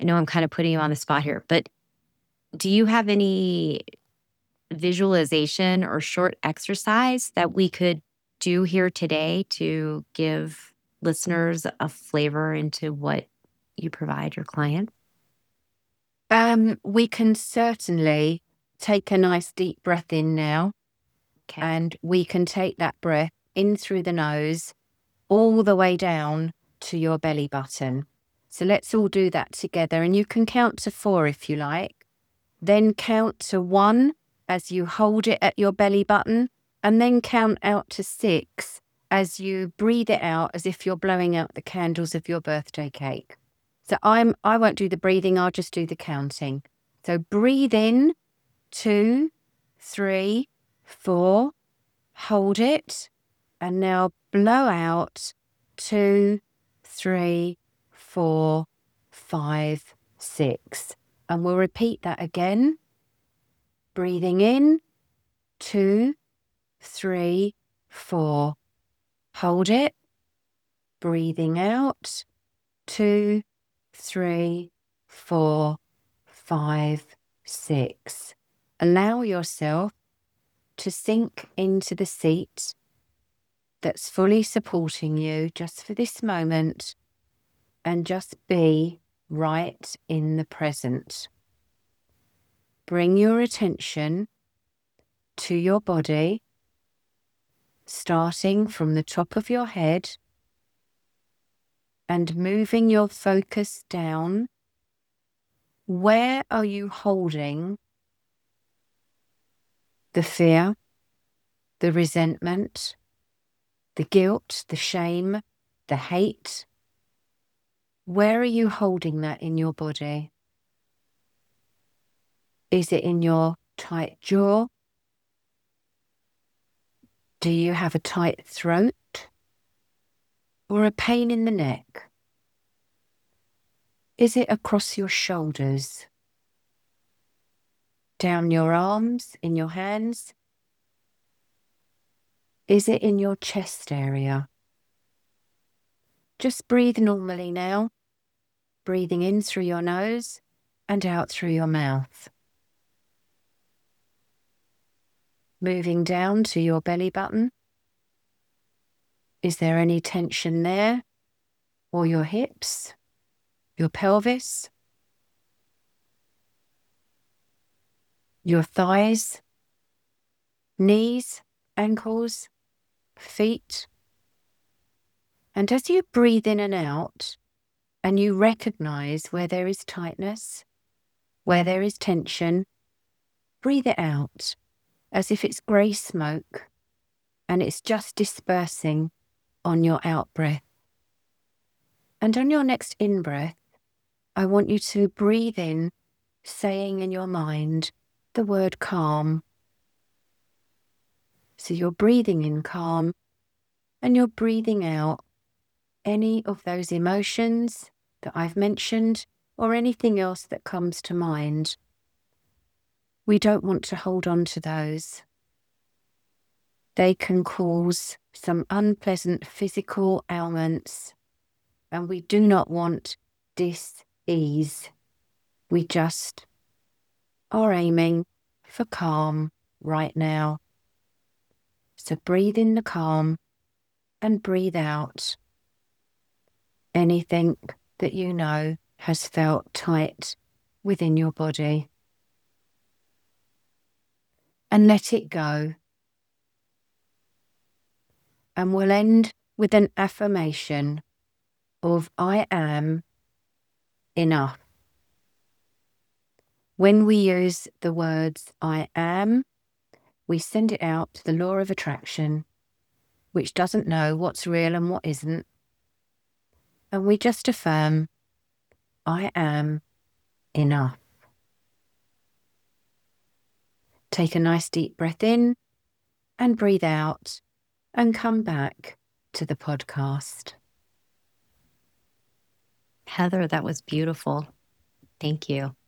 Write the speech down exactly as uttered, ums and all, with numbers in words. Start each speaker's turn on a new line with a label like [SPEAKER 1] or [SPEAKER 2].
[SPEAKER 1] know I'm kind of putting you on the spot here, but do you have any visualization or short exercise that we could do here today to give listeners a flavor into what you provide your client?
[SPEAKER 2] Um, we can certainly take a nice deep breath in now.
[SPEAKER 1] Okay.
[SPEAKER 2] And we can take that breath in through the nose all the way down to your belly button. So let's all do that together. And you can count to four if you like. Then count to one as you hold it at your belly button. And then count out to six as you breathe it out as if you're blowing out the candles of your birthday cake. So I'm, I won't do the breathing, I'll just do the counting. So breathe in, two, three, four, hold it, and now blow out, two, three, four, five, six. And we'll repeat that again. Breathing in, two, three, four. Hold it. Breathing out, two, three, four, five, six. Allow yourself to sink into the seat that's fully supporting you just for this moment and just be right in the present. Bring your attention to your body, starting from the top of your head and moving your focus down. Where are you holding the fear, the resentment, the guilt, the shame, the hate? Where are you holding that in your body? Is it in your tight jaw? Do you have a tight throat or a pain in the neck? Is it across your shoulders, down your arms, in your hands? Is it in your chest area? Just breathe normally now, breathing in through your nose and out through your mouth. Moving down to your belly button. Is there any tension there? Or your hips, your pelvis, your thighs, knees, ankles, feet? And as you breathe in and out, and you recognize where there is tightness, where there is tension, breathe it out as if it's grey smoke and it's just dispersing on your out breath. And on your next in-breath, I want you to breathe in, saying in your mind the word calm. So you're breathing in calm and you're breathing out any of those emotions that I've mentioned or anything else that comes to mind. We don't want to hold on to those. They can cause some unpleasant physical ailments, and we do not want dis-ease. We just are aiming for calm right now. So breathe in the calm and breathe out anything that you know has felt tight within your body. And let it go. And we'll end with an affirmation of I am enough. When we use the words I am, we send it out to the law of attraction, which doesn't know what's real and what isn't. And we just affirm, I am enough. Take a nice deep breath in and breathe out and come back to the podcast.
[SPEAKER 1] Heather, that was beautiful. Thank you.